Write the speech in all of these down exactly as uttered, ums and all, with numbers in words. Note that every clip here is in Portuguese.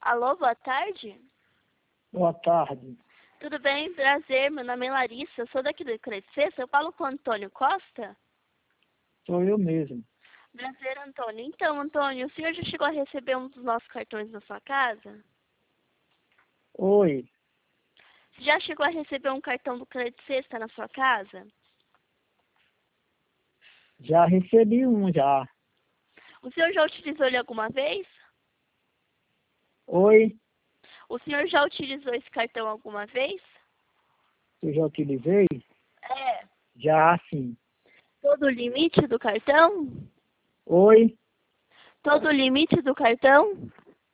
Alô, boa tarde? Boa tarde. Tudo bem? Prazer, meu nome é Larissa, eu sou daqui do Crédito Sexta, eu falo com o Antônio Costa? Sou eu mesmo. Prazer, Antônio. Então, Antônio, o senhor já chegou a receber um dos nossos cartões na sua casa? Oi, Você já chegou a receber um cartão do Crédito Sexta na sua casa? já recebi um já. O senhor já utilizou ele alguma vez? Oi, O senhor já utilizou esse cartão alguma vez? eu já utilizei? É. Já sim. Todo o limite do cartão? Oi, Todo o limite do cartão?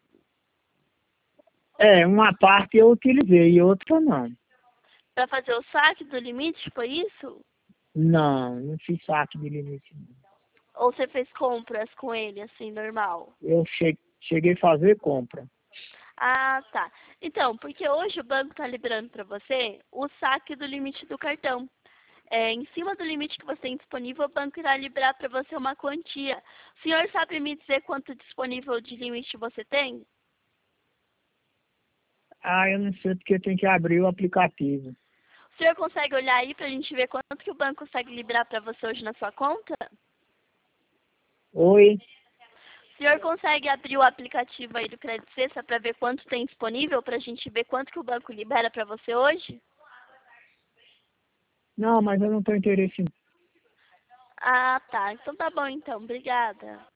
é, uma parte eu utilizei e outra não. Para fazer o saque do limite, foi isso? Não, não fiz saque de limite. Não. Ou você fez compras com ele, assim, normal? Eu che cheguei a fazer compra. Ah, tá. Então, porque hoje o banco está liberando para você o saque do limite do cartão. É, em cima do limite que você tem disponível, o banco irá liberar para você uma quantia. O senhor sabe me dizer quanto disponível de limite você tem? Ah, eu não sei porque tem que abrir o aplicativo. O senhor consegue olhar aí para a gente ver quanto que o banco consegue liberar para você hoje na sua conta? Oi, O senhor consegue abrir o aplicativo aí do Crédito Sexta para ver quanto tem disponível, para a gente ver quanto que o banco libera para você hoje? não, mas eu não tenho interesse. Ah, tá. Então tá bom, então. Obrigada.